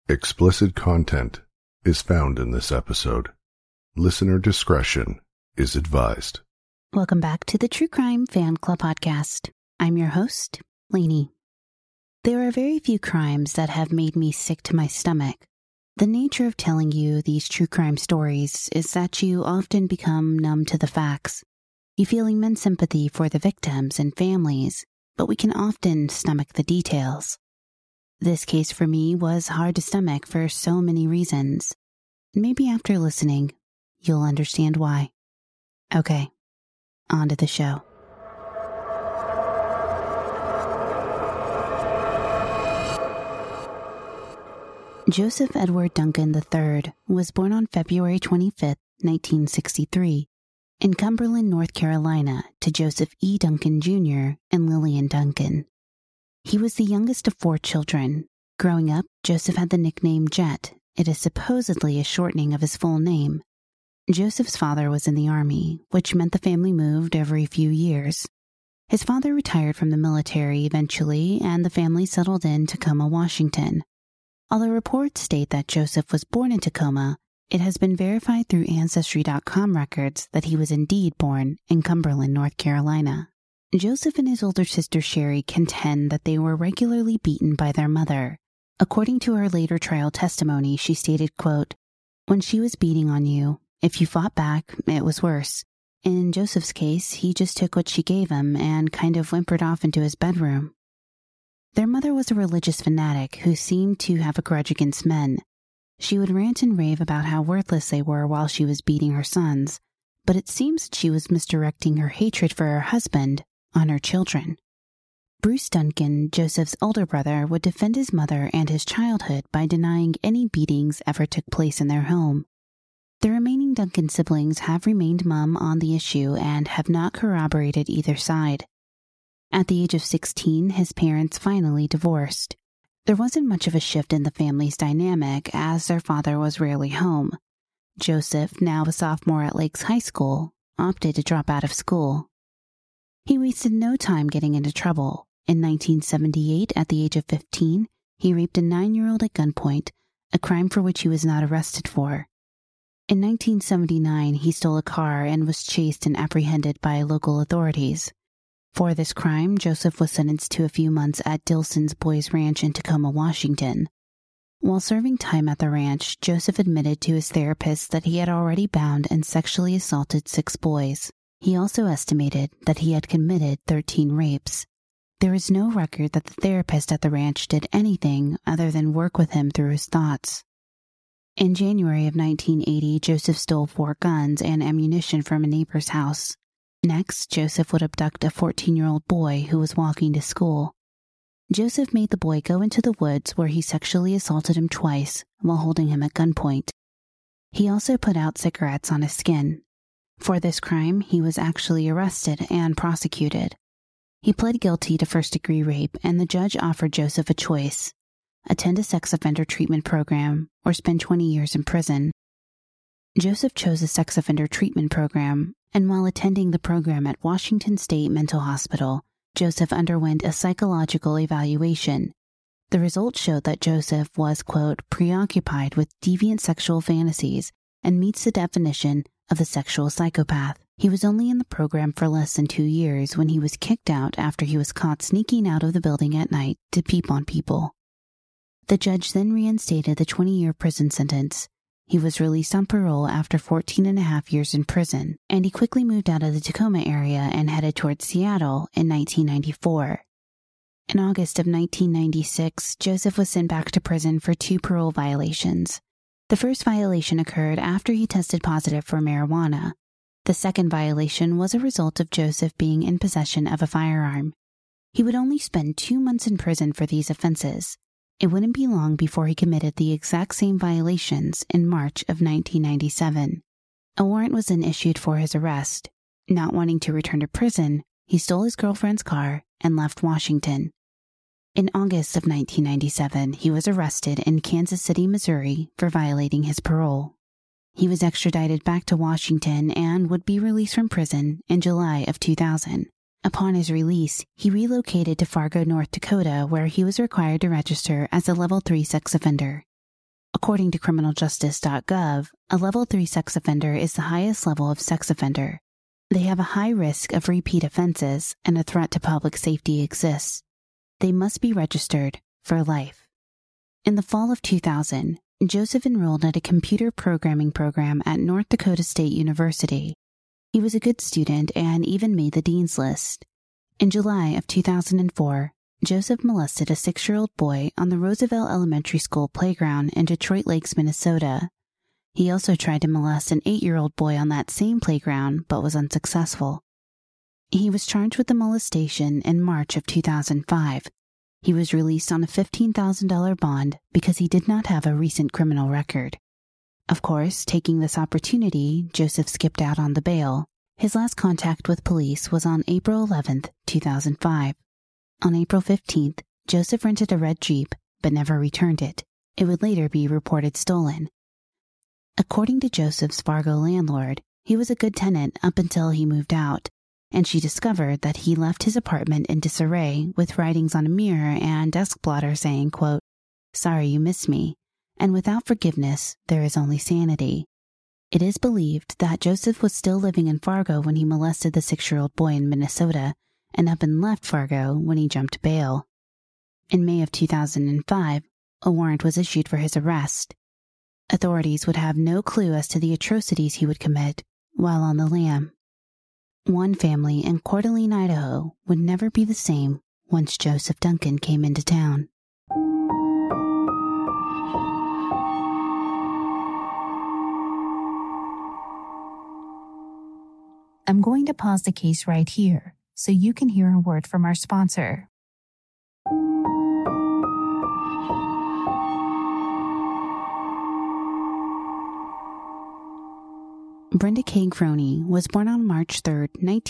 Explicit content is found in this episode. Listener discretion is advised. Welcome back to the True Crime Fan Club podcast. I'm your host, Lainey. There are very few crimes that have made me sick to my stomach. The nature of telling you these true crime stories is that you often become numb to the facts. You feel immense sympathy for the victims and families, but we can often stomach the details. This case for me was hard to stomach for so many reasons. Maybe after listening, you'll understand why. Okay, on to the show. Joseph Edward Duncan III was born on February 25, 1963, in Cumberland, North Carolina, to Joseph E. Duncan Jr. and Lillian Duncan. He was the youngest of 4 children. Growing up, Joseph had the nickname Jet. It is supposedly a shortening of his full name. Joseph's father was in the Army, which meant the family moved every few years. His father retired from the military eventually, and the family settled in Tacoma, Washington. Although reports state that Joseph was born in Tacoma, it has been verified through Ancestry.com records that he was indeed born in Cumberland, North Carolina. Joseph and his older sister Sherry contend that they were regularly beaten by their mother. According to her later trial testimony, she stated, quote, "When she was beating on you, if you fought back, it was worse. In Joseph's case, he just took what she gave him and kind of whimpered off into his bedroom." Their mother was a religious fanatic who seemed to have a grudge against men. She would rant and rave about how worthless they were while she was beating her sons, but it seems that she was misdirecting her hatred for her husband on her children. Bruce Duncan, Joseph's older brother, would defend his mother and his childhood by denying any beatings ever took place in their home. The remaining Duncan siblings have remained mum on the issue and have not corroborated either side. At the age of 16, his parents finally divorced. There wasn't much of a shift in the family's dynamic, as their father was rarely home. Joseph, now a sophomore at Lakes High School, opted to drop out of school. He wasted no time getting into trouble. In 1978, at the age of 15, he raped a 9-year-old at gunpoint, a crime for which he was not arrested for. In 1979, he stole a car and was chased and apprehended by local authorities. For this crime, Joseph was sentenced to a few months at Dilson's Boys Ranch in Tacoma, Washington. While serving time at the ranch, Joseph admitted to his therapist that he had already bound and sexually assaulted 6 boys. He also estimated that he had committed 13 rapes. There is no record that the therapist at the ranch did anything other than work with him through his thoughts. In January of 1980, Joseph stole 4 guns and ammunition from a neighbor's house. Next, Joseph would abduct a 14-year-old boy who was walking to school. Joseph made the boy go into the woods where he sexually assaulted him twice while holding him at gunpoint. He also put out cigarettes on his skin. For this crime, he was actually arrested and prosecuted. He pled guilty to first-degree rape, and the judge offered Joseph a choice: attend a sex offender treatment program or spend 20 years in prison. Joseph chose a sex offender treatment program, and while attending the program at Washington State Mental Hospital, Joseph underwent a psychological evaluation. The results showed that Joseph was, quote, preoccupied with deviant sexual fantasies and meets the definition of a sexual psychopath. He was only in the program for less than 2 years when he was kicked out after he was caught sneaking out of the building at night to peep on people. The judge then reinstated the 20-year prison sentence. He was released on parole after 14 and a half years in prison, and he quickly moved out of the Tacoma area and headed towards Seattle in 1994. In August of 1996, Joseph was sent back to prison for 2 parole violations. The first violation occurred after he tested positive for marijuana. The second violation was a result of Joseph being in possession of a firearm. He would only spend 2 months in prison for these offenses. It wouldn't be long before he committed the exact same violations in March of 1997. A warrant was then issued for his arrest. Not wanting to return to prison, he stole his girlfriend's car and left Washington. In August of 1997, he was arrested in Kansas City, Missouri, for violating his parole. He was extradited back to Washington and would be released from prison in July of 2000. Upon his release, he relocated to Fargo, North Dakota, where he was required to register as a Level 3 sex offender. According to criminaljustice.gov, a level 3 sex offender is the highest level of sex offender. They have a high risk of repeat offenses and a threat to public safety exists. They must be registered for life. In the fall of 2000, Joseph enrolled at a computer programming program at North Dakota State University. He was a good student and even made the dean's list. In July of 2004, Joseph molested a 6-year-old boy on the Roosevelt Elementary School playground in Detroit Lakes, Minnesota. He also tried to molest an 8-year-old boy on that same playground, but was unsuccessful. He was charged with the molestation in March of 2005. He was released on a $15,000 bond because he did not have a recent criminal record. Of course, taking this opportunity, Joseph skipped out on the bail. His last contact with police was on April 11, 2005. On April 15th, Joseph rented a red Jeep, but never returned it. It would later be reported stolen. According to Joseph's Fargo landlord, he was a good tenant up until he moved out, and she discovered that he left his apartment in disarray with writings on a mirror and desk blotter saying, quote, "Sorry you missed me, and without forgiveness, there is only sanity." It is believed that Joseph was still living in Fargo when he molested the 6-year-old boy in Minnesota and up and left Fargo when he jumped bail. In May of 2005, a warrant was issued for his arrest. Authorities would have no clue as to the atrocities he would commit while on the lam. One family in Coeur d'Alene, Idaho would never be the same once Joseph Duncan came into town. I'm going to pause the case right here so you can hear a word from our sponsor. Brenda K. Groney was born on March 3,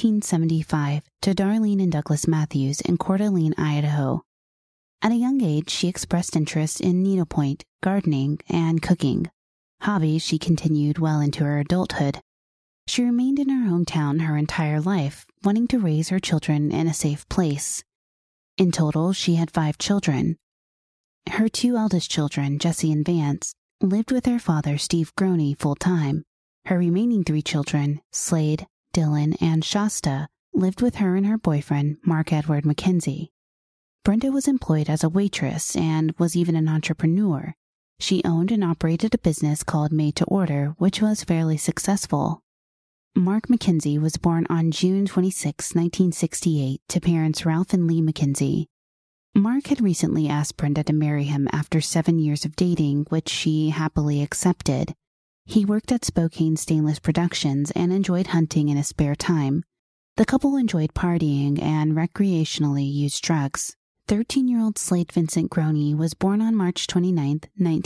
1975, to Darlene and Douglas Matthews in Coeur d'Alene, Idaho. At a young age, she expressed interest in needlepoint, gardening, and cooking, hobbies she continued well into her adulthood. She remained in her hometown her entire life, wanting to raise her children in a safe place. In total, she had 5 children. Her 2 eldest children, Jesse and Vance, lived with their father, Steve Groney, full-time. Her remaining 3 children, Slade, Dylan, and Shasta, lived with her and her boyfriend, Mark Edward McKenzie. Brenda was employed as a waitress and was even an entrepreneur. She owned and operated a business called Made to Order, which was fairly successful. Mark McKenzie was born on June 26, 1968, to parents Ralph and Lee McKenzie. Mark had recently asked Brenda to marry him after 7 years of dating, which she happily accepted. He worked at Spokane Stainless Productions and enjoyed hunting in his spare time. The couple enjoyed partying and recreationally used drugs. 13-year-old Slade Vincent Groney was born on March 29,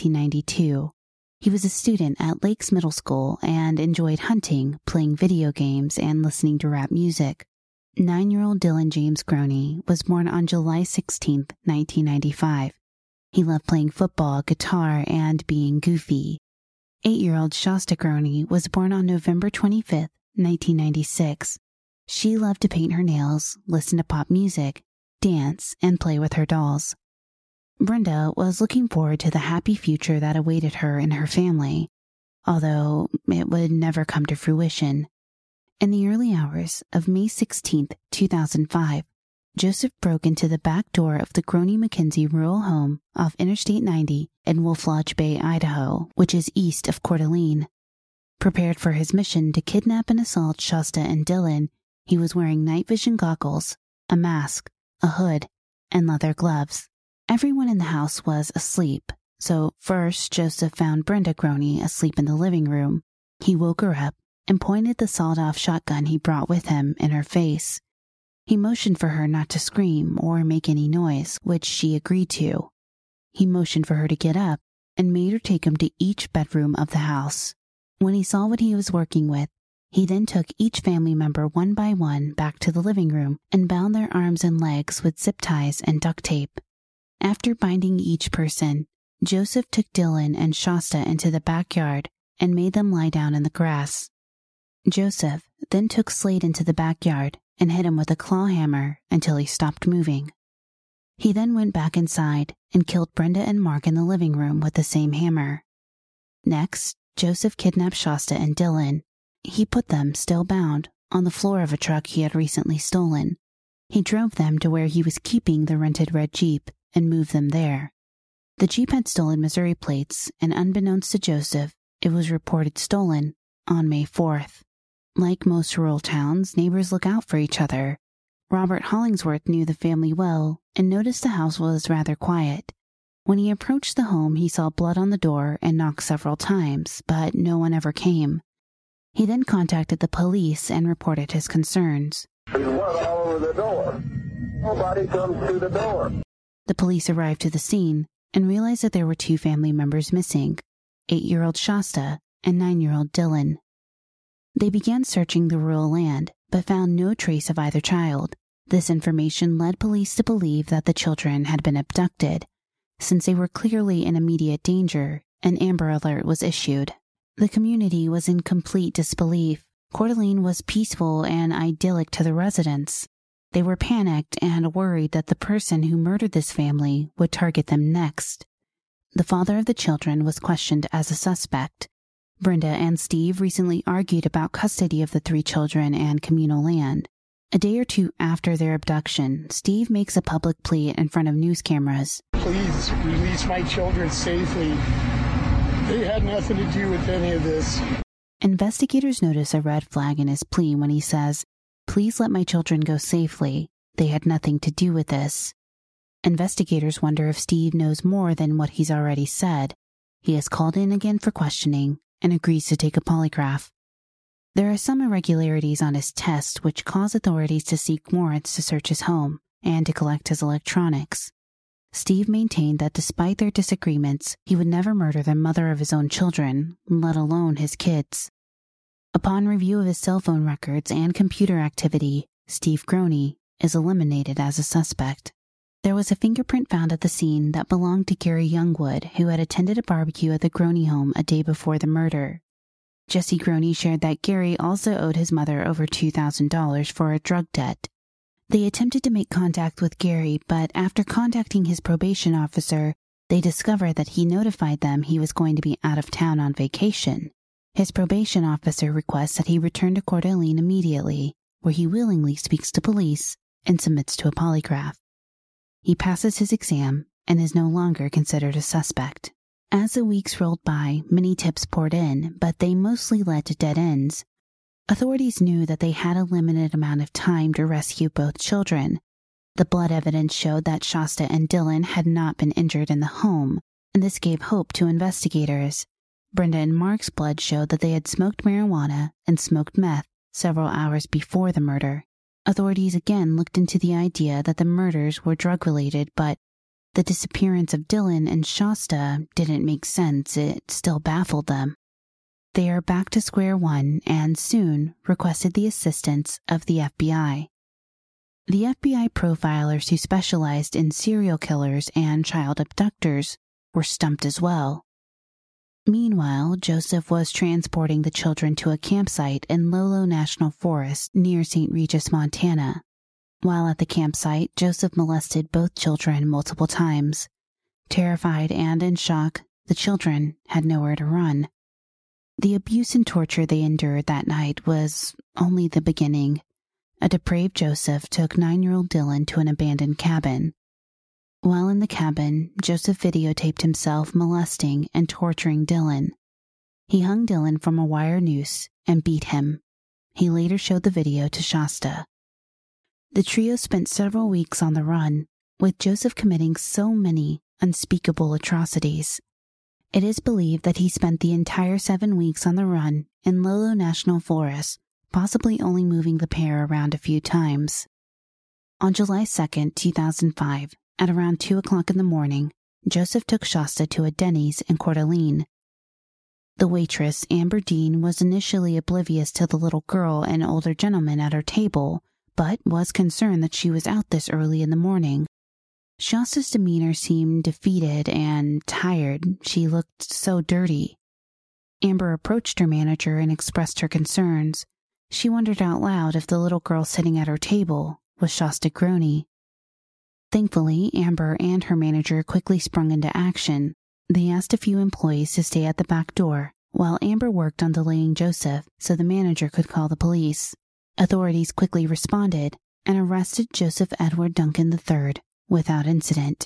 1992. He was a student at Lakes Middle School and enjoyed hunting, playing video games, and listening to rap music. 9-year-old Dylan James Groney was born on July 16, 1995. He loved playing football, guitar, and being goofy. 8-year-old Shasta Groney was born on November 25, 1996. She loved to paint her nails, listen to pop music, dance, and play with her dolls. Brenda was looking forward to the happy future that awaited her and her family, although it would never come to fruition. In the early hours of May 16, 2005, Joseph broke into the back door of the Groney McKenzie rural home off Interstate 90 in Wolf Lodge Bay, Idaho, which is east of Coeur d'Alene. Prepared for his mission to kidnap and assault Shasta and Dylan, he was wearing night vision goggles, a mask, a hood, and leather gloves. Everyone in the house was asleep, so first Joseph found Brenda Groney asleep in the living room. He woke her up and pointed the sawed-off shotgun he brought with him in her face. He motioned for her not to scream or make any noise, which she agreed to. He motioned for her to get up and made her take him to each bedroom of the house. When he saw what he was working with, he then took each family member one by one back to the living room and bound their arms and legs with zip ties and duct tape. After binding each person, Joseph took Dylan and Shasta into the backyard and made them lie down in the grass. Joseph then took Slade into the backyard and hit him with a claw hammer until he stopped moving. He then went back inside and killed Brenda and Mark in the living room with the same hammer. Next, Joseph kidnapped Shasta and Dylan. He put them, still bound, on the floor of a truck he had recently stolen. He drove them to where he was keeping the rented red Jeep and moved them there. The Jeep had stolen Missouri plates, and unbeknownst to Joseph, it was reported stolen on May 4th. Like most rural towns, neighbors look out for each other. Robert Hollingsworth knew the family well and noticed the house was rather quiet. When he approached the home, he saw blood on the door and knocked several times, but no one ever came. He then contacted the police and reported his concerns. There's blood all over the door. Nobody comes to the door. The police arrived to the scene and realized that there were 2 family members missing, 8-year-old Shasta and 9-year-old Dylan. They began searching the rural land, but found no trace of either child. This information led police to believe that the children had been abducted. Since they were clearly in immediate danger, an Amber Alert was issued. The community was in complete disbelief. Coeur d'Alene was peaceful and idyllic to the residents. They were panicked and worried that the person who murdered this family would target them next. The father of the children was questioned as a suspect. Brenda and Steve recently argued about custody of the 3 children and communal land. A day or 2 after their abduction, Steve makes a public plea in front of news cameras. Please release my children safely. They had nothing to do with any of this. Investigators notice a red flag in his plea when he says, "Please let my children go safely. They had nothing to do with this." Investigators wonder if Steve knows more than what he's already said. He is called in again for questioning and agrees to take a polygraph. There are some irregularities on his test which cause authorities to seek warrants to search his home and to collect his electronics. Steve maintained that despite their disagreements, he would never murder the mother of his own children, let alone his kids. Upon review of his cell phone records and computer activity, Steve Groney is eliminated as a suspect. There was a fingerprint found at the scene that belonged to Gary Youngwood, who had attended a barbecue at the Groney home a day before the murder. Jesse Groney shared that Gary also owed his mother over $2,000 for a drug debt. They attempted to make contact with Gary, but after contacting his probation officer, they discovered that he notified them he was going to be out of town on vacation. His probation officer requests that he return to Coeur d'Alene immediately, where he willingly speaks to police and submits to a polygraph. He passes his exam and is no longer considered a suspect. As the weeks rolled by, many tips poured in, but they mostly led to dead ends. Authorities knew that they had a limited amount of time to rescue both children. The blood evidence showed that Shasta and Dylan had not been injured in the home, and this gave hope to investigators. Brenda and Mark's blood showed that they had smoked marijuana and smoked meth several hours before the murder. Authorities again looked into the idea that the murders were drug-related, but the disappearance of Dylan and Shasta didn't make sense. It still baffled them. They are back to square one and soon requested the assistance of the FBI. The FBI profilers who specialized in serial killers and child abductors were stumped as well. Meanwhile, Joseph was transporting the children to a campsite in Lolo National Forest near St. Regis, Montana. While at the campsite, Joseph molested both children multiple times. Terrified and in shock, the children had nowhere to run. The abuse and torture they endured that night was only the beginning. A depraved Joseph took 9-year-old Dylan to an abandoned cabin. While in the cabin, Joseph videotaped himself molesting and torturing Dylan. He hung Dylan from a wire noose and beat him. He later showed the video to Shasta. The trio spent several weeks on the run, with Joseph committing so many unspeakable atrocities. It is believed that he spent the entire 7 weeks on the run in Lolo National Forest, possibly only moving the pair around a few times. On July 2, 2005, at around 2 o'clock in the morning, Joseph took Shasta to a Denny's in Coeur d'Alene. The waitress, Amber Dean, was initially oblivious to the little girl and older gentleman at her table, but was concerned that she was out this early in the morning. Shasta's demeanor seemed defeated and tired. She looked so dirty. Amber approached her manager and expressed her concerns. She wondered out loud if the little girl sitting at her table was Shasta Groney. Thankfully, Amber and her manager quickly sprung into action. They asked a few employees to stay at the back door while Amber worked on delaying Joseph so the manager could call the police. Authorities quickly responded and arrested Joseph Edward Duncan III without incident.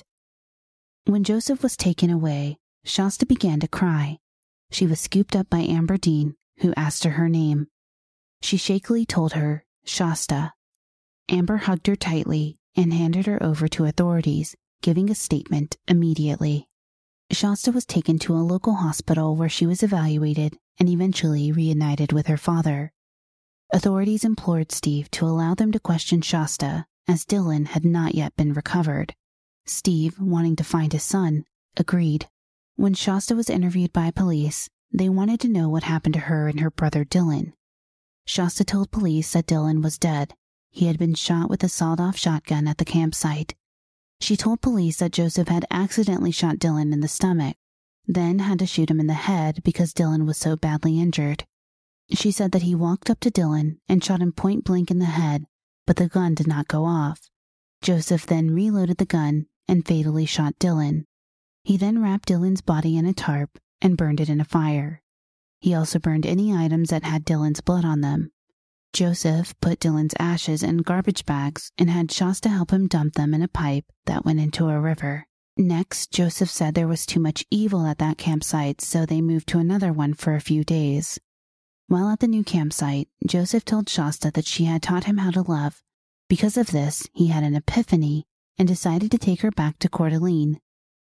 When Joseph was taken away, Shasta began to cry. She was scooped up by Amber Dean, who asked her name. She shakily told her, Shasta. Amber hugged her tightly and handed her over to authorities, giving a statement immediately. Shasta was taken to a local hospital where she was evaluated and eventually reunited with her father. Authorities implored Steve to allow them to question Shasta, as Dylan had not yet been recovered. Steve, wanting to find his son, agreed. When Shasta was interviewed by police, they wanted to know what happened to her and her brother Dylan. Shasta told police that Dylan was dead. He had been shot with a sawed-off shotgun at the campsite. She told police that Joseph had accidentally shot Dylan in the stomach, then had to shoot him in the head because Dylan was so badly injured. She said that he walked up to Dylan and shot him point blank in the head, but the gun did not go off. Joseph then reloaded the gun and fatally shot Dylan. He then wrapped Dylan's body in a tarp and burned it in a fire. He also burned any items that had Dylan's blood on them. Joseph put Dylan's ashes in garbage bags and had Shasta help him dump them in a pipe that went into a river. Next, Joseph said there was too much evil at that campsite, so they moved to another one for a few days. While at the new campsite, Joseph told Shasta that she had taught him how to love. Because of this, he had an epiphany and decided to take her back to Coeur d'Alene.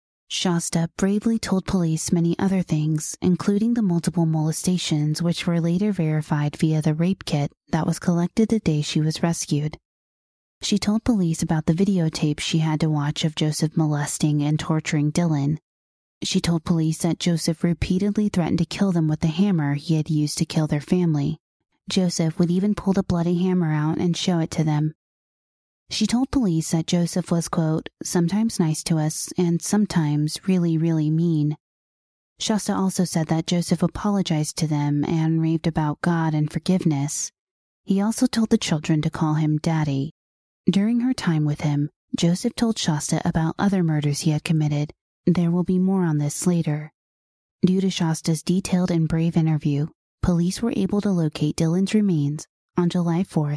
Shasta bravely told police many other things, including the multiple molestations which were later verified via the rape kit that was collected the day she was rescued. She told police about the videotape she had to watch of Joseph molesting and torturing Dylan. She told police that Joseph repeatedly threatened to kill them with the hammer he had used to kill their family. Joseph would even pull the bloody hammer out and show it to them. She told police that Joseph was, quote, sometimes nice to us and sometimes really, really mean. Shasta also said that Joseph apologized to them and raved about God and forgiveness. He also told the children to call him Daddy. During her time with him, Joseph told Shasta about other murders he had committed. There will be more on this later. Due to Shasta's detailed and brave interview, police were able to locate Dylan's remains on July 4th,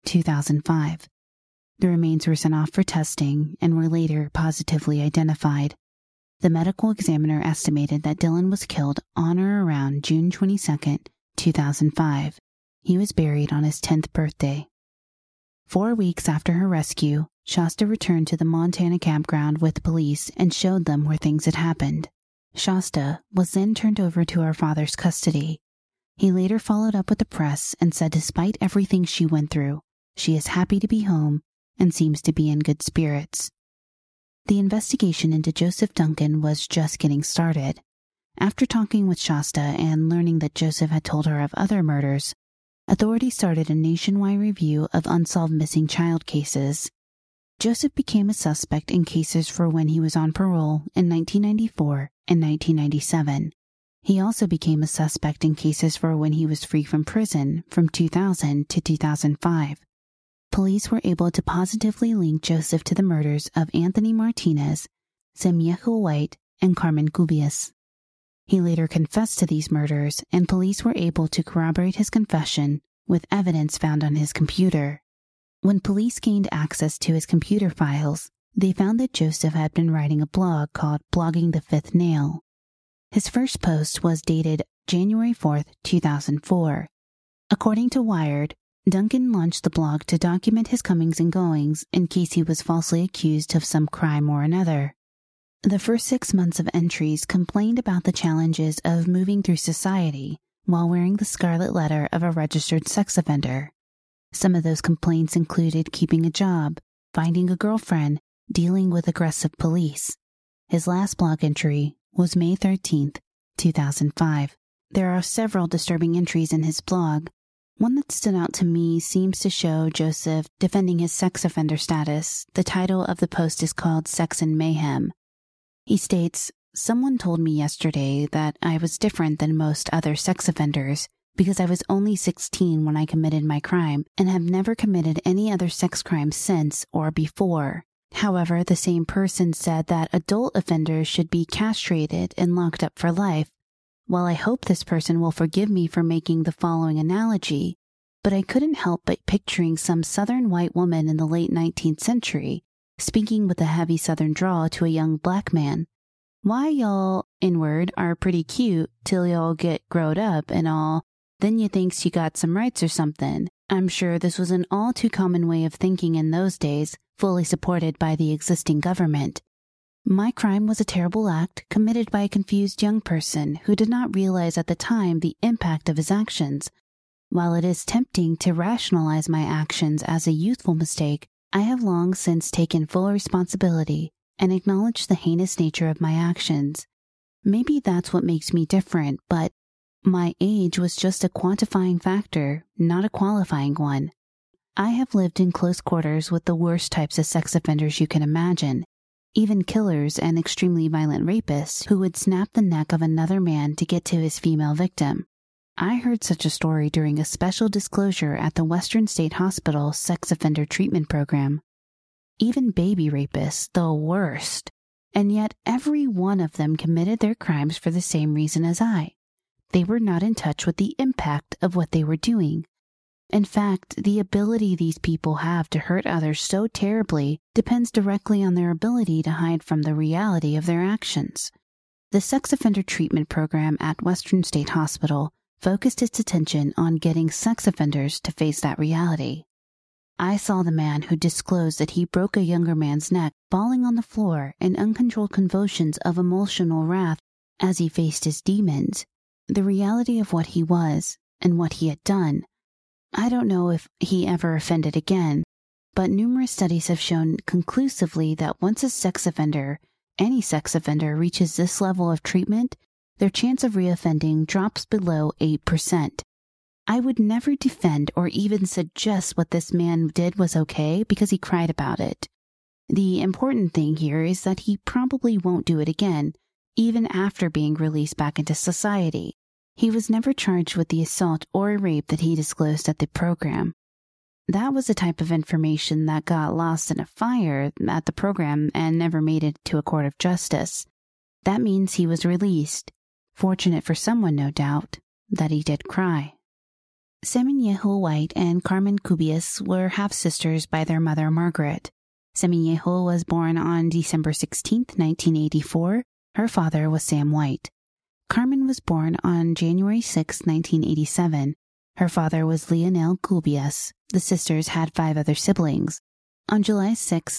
2005. The remains were sent off for testing and were later positively identified. The medical examiner estimated that Dylan was killed on or around June 22, 2005. He was buried on his 10th birthday. 4 weeks after her rescue, Shasta returned to the Montana campground with police and showed them where things had happened. Shasta was then turned over to her father's custody. He later followed up with the press and said despite everything she went through, she is happy to be home and seems to be in good spirits. The investigation into Joseph Duncan was just getting started. After talking with Shasta and learning that Joseph had told her of other murders, authorities started a nationwide review of unsolved missing child cases. Joseph became a suspect in cases for when he was on parole in 1994 and 1997. He also became a suspect in cases for when he was free from prison from 2000 to 2005. Police were able to positively link Joseph to the murders of Anthony Martinez, Semiejo White, and Carmen Cubias. He later confessed to these murders, and police were able to corroborate his confession with evidence found on his computer. When police gained access to his computer files, they found that Joseph had been writing a blog called Blogging the Fifth Nail. His first post was dated January 4th, 2004. According to Wired, Duncan launched the blog to document his comings and goings in case he was falsely accused of some crime or another. The first 6 months of entries complained about the challenges of moving through society while wearing the scarlet letter of a registered sex offender. Some of those complaints included keeping a job, finding a girlfriend, dealing with aggressive police. His last blog entry was May 13th, 2005. There are several disturbing entries in his blog. One that stood out to me seems to show Joseph defending his sex offender status. The title of the post is called Sex and Mayhem. He states, "Someone told me yesterday that I was different than most other sex offenders because I was only 16 when I committed my crime and have never committed any other sex crime since or before. However, the same person said that adult offenders should be castrated and locked up for life. While I hope this person will forgive me for making the following analogy, but I couldn't help but picturing some southern white woman in the late 19th century speaking with a heavy southern drawl to a young black man. Why y'all, inward, are pretty cute till y'all get growed up and all, then you thinks you got some rights or something. I'm sure this was an all too common way of thinking in those days, fully supported by the existing government. My crime was a terrible act committed by a confused young person who did not realize at the time the impact of his actions. While it is tempting to rationalize my actions as a youthful mistake, I have long since taken full responsibility and acknowledged the heinous nature of my actions. Maybe that's what makes me different, but my age was just a quantifying factor, not a qualifying one. I have lived in close quarters with the worst types of sex offenders you can imagine, even killers and extremely violent rapists who would snap the neck of another man to get to his female victim. I heard such a story during a special disclosure at the Western State Hospital Sex Offender Treatment Program. Even baby rapists, the worst. And yet every one of them committed their crimes for the same reason as I. They were not in touch with the impact of what they were doing. In fact, the ability these people have to hurt others so terribly depends directly on their ability to hide from the reality of their actions. The Sex Offender Treatment Program at Western State Hospital focused its attention on getting sex offenders to face that reality. I saw the man who disclosed that he broke a younger man's neck falling on the floor in uncontrolled convulsions of emotional wrath as he faced his demons. The reality of what he was and what he had done. I don't know if he ever offended again, but numerous studies have shown conclusively that once a sex offender, any sex offender, reaches this level of treatment, their chance of reoffending drops below 8%. I would never defend or even suggest what this man did was okay because he cried about it. The important thing here is that he probably won't do it again, even after being released back into society. He was never charged with the assault or rape that he disclosed at the program. That was the type of information that got lost in a fire at the program and never made it to a court of justice. That means he was released. Fortunate for someone, no doubt, that he did cry. Semillejo White and Carmen Cubias were half-sisters by their mother, Margaret. Semillejo was born on December 16, 1984. Her father was Sam White. Carmen was born on January 6, 1987. Her father was Leonel Cubias. The sisters had 5 other siblings. On July 6,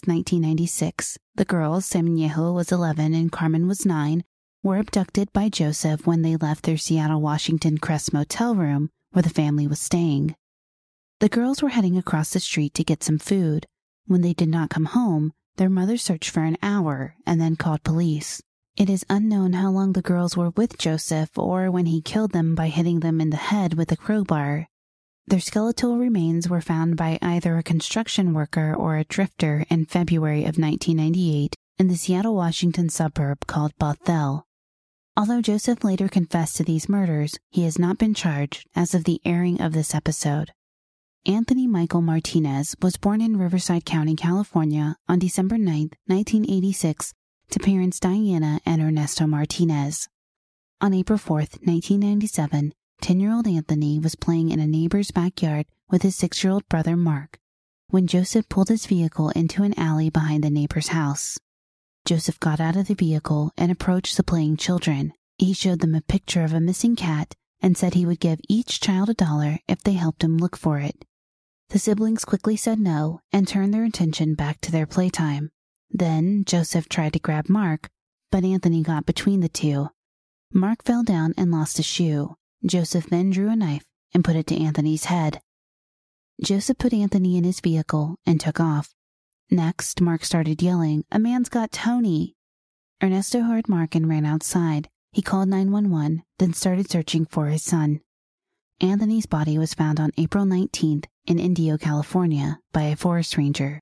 1996, the girls, Semillejo was 11 and Carmen was 9, were abducted by Joseph when they left their Seattle, Washington Crest motel room where the family was staying. The girls were heading across the street to get some food. When they did not come home, their mother searched for an hour and then called police. It is unknown how long the girls were with Joseph or when he killed them by hitting them in the head with a crowbar. Their skeletal remains were found by either a construction worker or a drifter in February of 1998 in the Seattle, Washington suburb called Bothell. Although Joseph later confessed to these murders, he has not been charged as of the airing of this episode. Anthony Michael Martinez was born in Riverside County, California on December 9, 1986, to parents Diana and Ernesto Martinez. On April 4, 1997, 10-year-old Anthony was playing in a neighbor's backyard with his 6-year-old brother Mark when Joseph pulled his vehicle into an alley behind the neighbor's house. Joseph got out of the vehicle and approached the playing children. He showed them a picture of a missing cat and said he would give each child $1 if they helped him look for it. The siblings quickly said no and turned their attention back to their playtime. Then Joseph tried to grab Mark, but Anthony got between the two. Mark fell down and lost a shoe. Joseph then drew a knife and put it to Anthony's head. Joseph put Anthony in his vehicle and took off. Next, Mark started yelling, "A man's got Tony!" Ernesto heard Mark and ran outside. He called 911, then started searching for his son. Anthony's body was found on April 19th in Indio, California, by a forest ranger.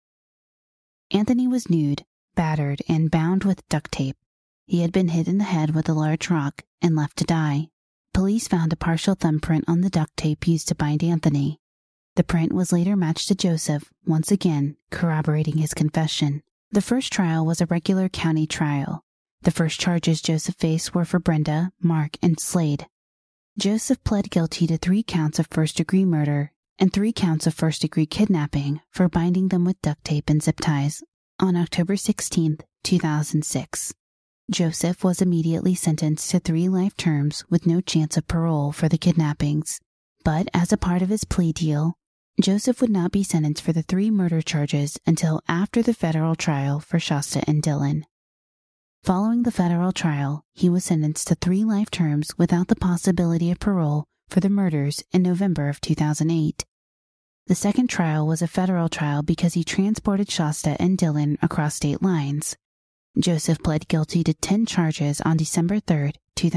Anthony was nude, battered, and bound with duct tape. He had been hit in the head with a large rock and left to die. Police found a partial thumbprint on the duct tape used to bind Anthony. The print was later matched to Joseph, once again corroborating his confession. The first trial was a regular county trial. The first charges Joseph faced were for Brenda, Mark, and Slade. Joseph pled guilty to 3 counts of first-degree murder and 3 counts of first-degree kidnapping for binding them with duct tape and zip ties on October 16, 2006. Joseph was immediately sentenced to 3 life terms with no chance of parole for the kidnappings. But as a part of his plea deal, Joseph would not be sentenced for the 3 murder charges until after the federal trial for Shasta and Dylan. Following the federal trial, he was sentenced to 3 life terms without the possibility of parole for the murders in November of 2008. The second trial was a federal trial because he transported Shasta and Dylan across state lines. Joseph pled guilty to 10 charges on December 3,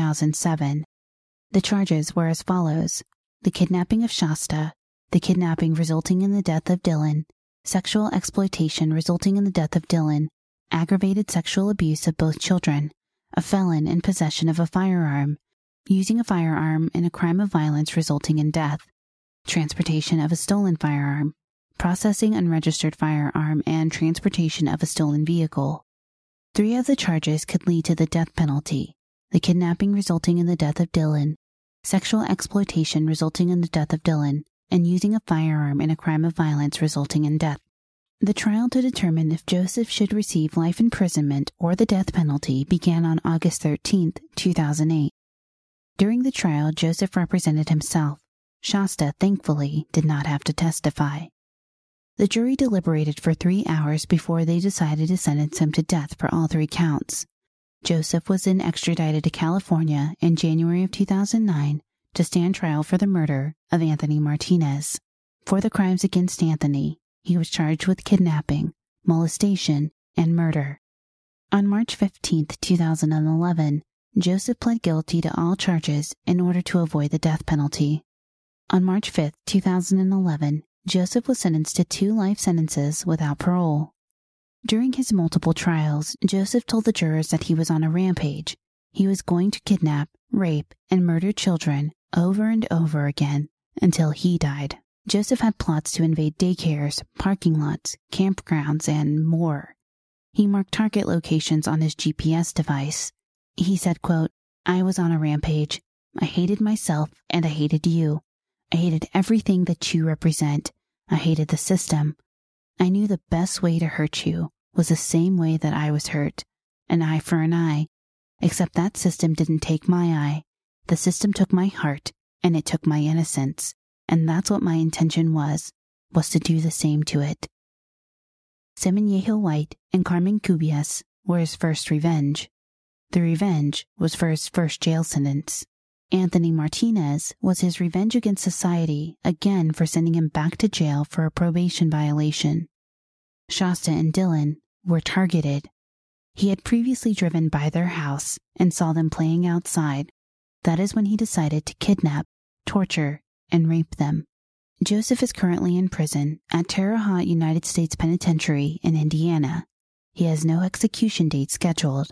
2007. The charges were as follows: the kidnapping of Shasta, the kidnapping resulting in the death of Dylan, sexual exploitation resulting in the death of Dylan, aggravated sexual abuse of both children, a felon in possession of a firearm, using a firearm in a crime of violence resulting in death, transportation of a stolen firearm, processing unregistered firearm, and transportation of a stolen vehicle. 3 of the charges could lead to the death penalty: the kidnapping resulting in the death of Dylan, sexual exploitation resulting in the death of Dylan, and using a firearm in a crime of violence resulting in death. The trial to determine if Joseph should receive life imprisonment or the death penalty began on August 13, 2008. During the trial, Joseph represented himself. Shasta, thankfully, did not have to testify. The jury deliberated for 3 hours before they decided to sentence him to death for all 3 counts. Joseph was then extradited to California in January of 2009 to stand trial for the murder of Anthony Martinez. For the crimes against Anthony, he was charged with kidnapping, molestation, and murder. On March 15, 2011, Joseph pled guilty to all charges in order to avoid the death penalty. On March 5, 2011, Joseph was sentenced to 2 life sentences without parole. During his multiple trials, Joseph told the jurors that he was on a rampage. He was going to kidnap, rape, and murder children over and over again until he died. Joseph had plots to invade daycares, parking lots, campgrounds, and more. He marked target locations on his GPS device. He said, quote, "I was on a rampage. I hated myself and I hated you. I hated everything that you represent. I hated the system. I knew the best way to hurt you was the same way that I was hurt, an eye for an eye. Except that system didn't take my eye. The system took my heart, and it took my innocence. And that's what my intention was to do the same to it." Semenyejo White and Carmen Cubias were his first revenge. The revenge was for his first jail sentence. Anthony Martinez was his revenge against society, again for sending him back to jail for a probation violation. Shasta and Dylan were targeted. He had previously driven by their house and saw them playing outside. That is when he decided to kidnap, torture, and rape them. Joseph is currently in prison at Terre Haute United States Penitentiary in Indiana. He has no execution date scheduled.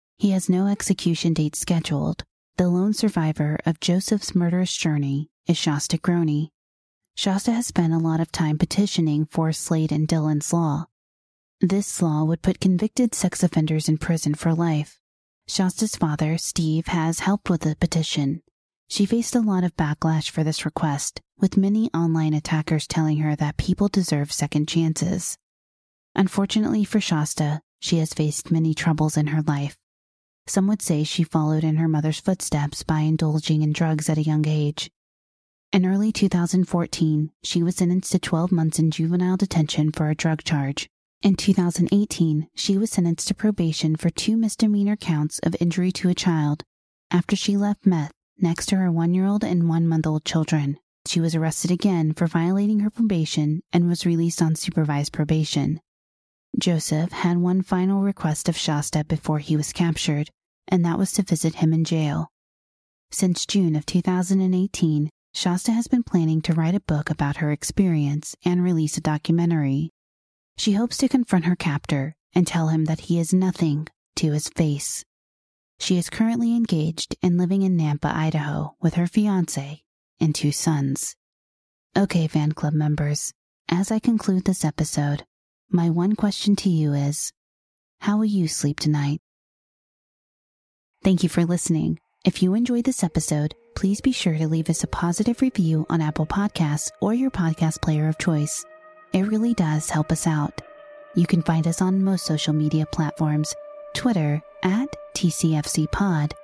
The lone survivor of Joseph's murderous journey is Shasta Groney. Shasta has spent a lot of time petitioning for Slade and Dylan's law. This law would put convicted sex offenders in prison for life. Shasta's father, Steve, has helped with the petition. She faced a lot of backlash for this request, with many online attackers telling her that people deserve second chances. Unfortunately for Shasta, she has faced many troubles in her life. Some would say she followed in her mother's footsteps by indulging in drugs at a young age. In early 2014, she was sentenced to 12 months in juvenile detention for a drug charge. In 2018, she was sentenced to probation for 2 misdemeanor counts of injury to a child after she left meth next to her 1-year-old and 1-month-old children. She was arrested again for violating her probation and was released on supervised probation. Joseph had one final request of Shasta before he was captured, and that was to visit him in jail. Since June of 2018, Shasta has been planning to write a book about her experience and release a documentary. She hopes to confront her captor and tell him that he is nothing to his face. She is currently engaged and living in Nampa, Idaho, with her fiancé and 2 sons. Okay, fan club members, as I conclude this episode, my one question to you is, How will you sleep tonight? Thank you for listening. If you enjoyed this episode, please be sure to leave us a positive review on Apple Podcasts or your podcast player of choice. It really does help us out. You can find us on most social media platforms, Twitter @TCFCPod,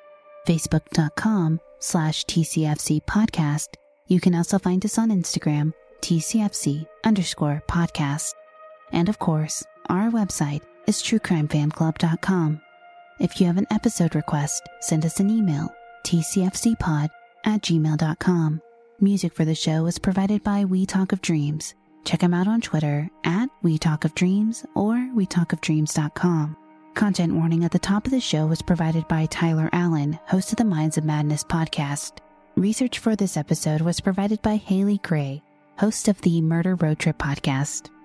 Facebook.com/TCFCPodcast. You can also find us on Instagram, TCFC_podcast. And of course, our website is truecrimefanclub.com. If you have an episode request, send us an email, tcfcpod@gmail.com. Music for the show is provided by We Talk of Dreams. Check them out on Twitter @WeTalkOfDreams or WeTalkOfDreams.com. Content warning at the top of the show was provided by Tyler Allen, host of the Minds of Madness podcast. Research for this episode was provided by Haley Gray, host of the Murder Road Trip podcast.